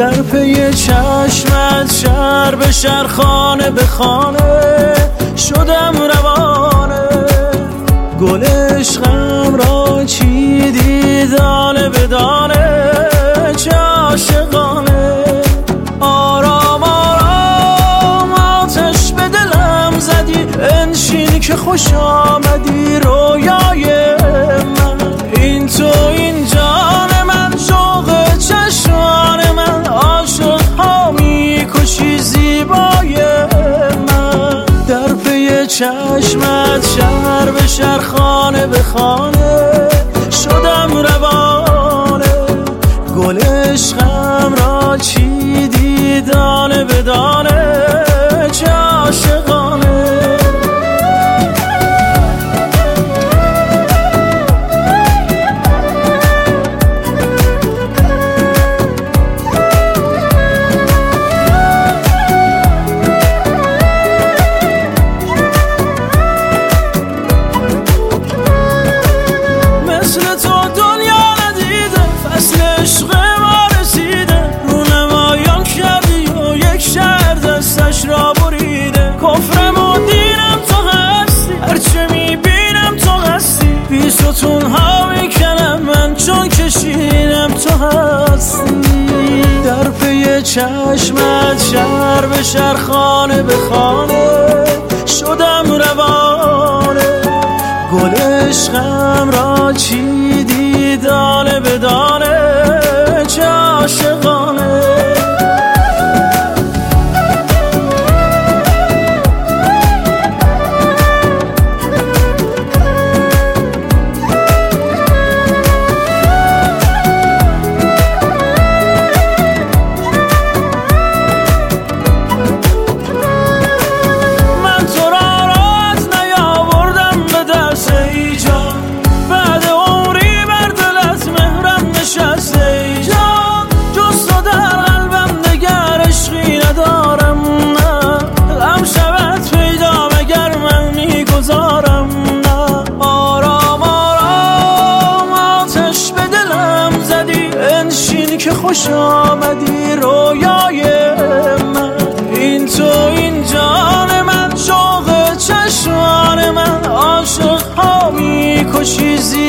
در پی چشمت شهر به شهر خانه به خانه شدم روانه، گل عشقم را چیدی دانه به دانه، چه عاشقانه. آرام آرام آتش به دلم زدی، انشین که خوش آمدی رویای من. این تو این جان من، شوق چشمان من، عاشق ها میکشی زیبای من. در پی چشمت شهر به شهر خانه به خانه شدم روانه، گل عشقم را چیدی دانه به دانه، چه عاشقانه. کفرم و دینم تو هستی، هرچه میبینم تو هستی، بی ستون ها میکنم من چون کشیدم تو هستی. در پی چشمت شهر به شهر خانه به خانه شدم روانه، گل عشقم را چیدی دانه به دانه، چه عاشقانه. که خوش آمدی رویای من. این تو این جان من، شوق چشمان من، عاشق ها میکشی